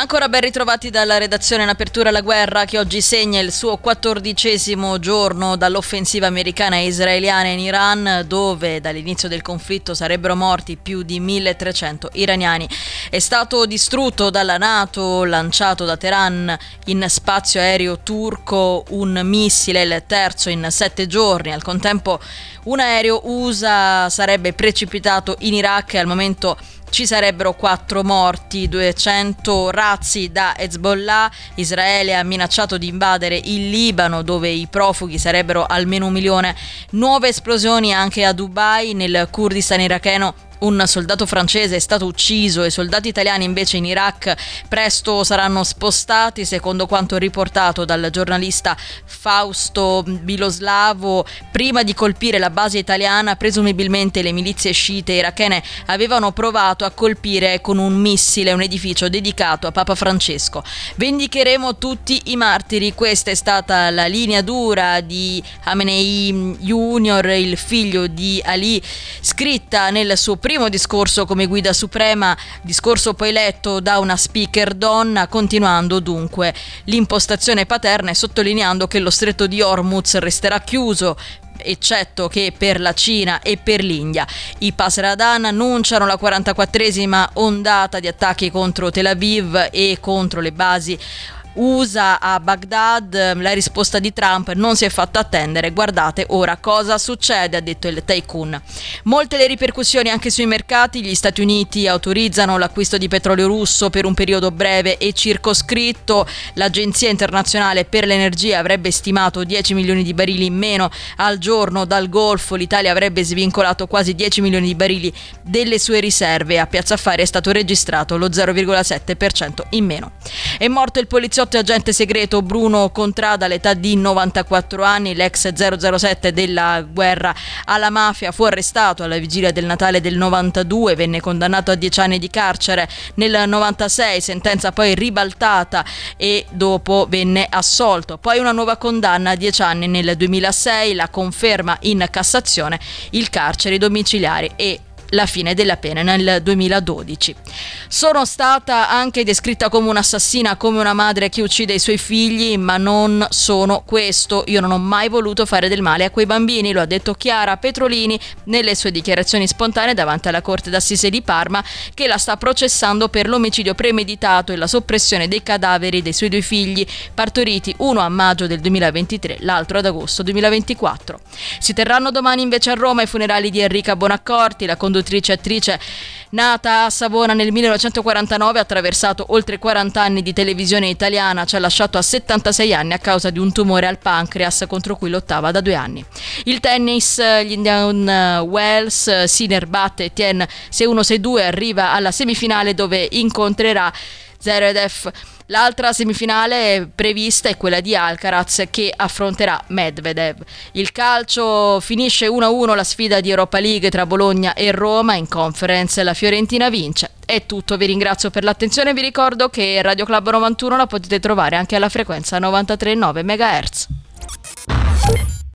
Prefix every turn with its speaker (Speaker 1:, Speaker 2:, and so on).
Speaker 1: Ancora ben ritrovati dalla redazione in apertura alla guerra che oggi segna il suo 14° giorno dall'offensiva americana e israeliana in Iran, dove dall'inizio del conflitto sarebbero morti più di 1300 iraniani. È stato distrutto dalla NATO, lanciato da Teheran in spazio aereo turco, un missile, il terzo in 7 giorni. Al contempo un aereo USA sarebbe precipitato in Iraq e al momento ci sarebbero 4 morti, 200 razzi da Hezbollah. Israele ha minacciato di invadere il Libano, dove i profughi sarebbero almeno 1 milione. Nuove esplosioni anche a Dubai, nel Kurdistan iracheno. Un soldato francese è stato ucciso e soldati italiani invece in Iraq presto saranno spostati, secondo quanto riportato dal giornalista Fausto Biloslavo. Prima di colpire la base italiana, presumibilmente le milizie sciite irachene avevano provato a colpire con un missile un edificio dedicato a Papa Francesco. Vendicheremo tutti i martiri, questa è stata la linea dura di Khamenei Junior, il figlio di Ali, scritta nel suo primo discorso come guida suprema, discorso poi letto da una speaker donna, continuando dunque l'impostazione paterna e sottolineando che lo stretto di Hormuz resterà chiuso, eccetto che per la Cina e per l'India. I Pasradan annunciano la 44esima ondata di attacchi contro Tel Aviv e contro le basi USA a Baghdad. La risposta di Trump non si è fatta attendere. Guardate ora cosa succede, ha detto il tycoon. Molte le ripercussioni anche sui mercati. Gli Stati Uniti autorizzano l'acquisto di petrolio russo per un periodo breve e circoscritto. L'Agenzia internazionale per l'energia avrebbe stimato 10 milioni di barili in meno al giorno dal Golfo. L'Italia avrebbe svincolato quasi 10 milioni di barili delle sue riserve. A Piazza Affari è stato registrato lo 0,7% in meno. È morto il poliziotto e agente segreto Bruno Contrada all'età di 94 anni, l'ex 007 della guerra alla mafia. Fu arrestato alla vigilia del Natale del 92, venne condannato a 10 anni di carcere nel 96, sentenza poi ribaltata e dopo venne assolto. Poi una nuova condanna a 10 anni nel 2006, la conferma in Cassazione, il carcere domiciliare e la fine della pena nel 2012. Sono stata anche descritta come un'assassina, come una madre che uccide i suoi figli, ma non sono questo. Io non ho mai voluto fare del male a quei bambini, lo ha detto Chiara Petrolini nelle sue dichiarazioni spontanee davanti alla Corte d'Assise di Parma, che la sta processando per l'omicidio premeditato e la soppressione dei cadaveri dei suoi 2 figli, partoriti, uno a maggio del 2023, l'altro ad agosto 2024. Si terranno domani invece a Roma i funerali di Enrica Bonaccorti, la conduttrice e attrice nata a Savona nel 1949, ha attraversato oltre 40 anni di televisione italiana, ci ha lasciato a 76 anni a causa di un tumore al pancreas contro cui lottava da 2 anni. Il tennis, gli Indian Wells, Sinner batte Etienne 6-1-6-2, arriva alla semifinale dove incontrerà Zverev. L'altra semifinale prevista è quella di Alcaraz che affronterà Medvedev. Il calcio finisce 1-1 la sfida di Europa League tra Bologna e Roma. In Conference la Fiorentina vince. È tutto, vi ringrazio per l'attenzione e vi ricordo che Radio Club 91 la potete trovare anche alla frequenza 93,9 MHz.